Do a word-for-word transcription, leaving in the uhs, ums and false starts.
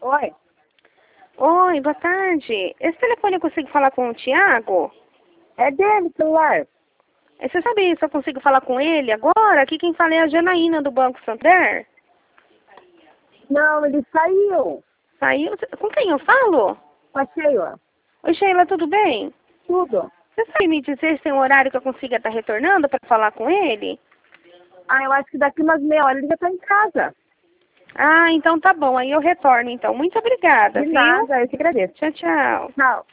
Oi. Oi, boa tarde. Esse telefone eu consigo falar com o Tiago? É dele, celular. Você sabe se eu consigo falar com ele agora? Aqui quem fala é a Janaína do Banco Santander. Não, ele saiu. Saiu? Com quem eu falo? Com a Sheila. Oi, Sheila, tudo bem? Tudo. Você sabe me dizer se tem um horário que eu consiga estar retornando para falar com ele? Ah, eu acho que daqui umas meia hora ele já tá em casa. Ah, então tá bom. Aí eu retorno, então. Muito obrigada, De viu? nada, eu te agradeço. Tchau, tchau. Tchau.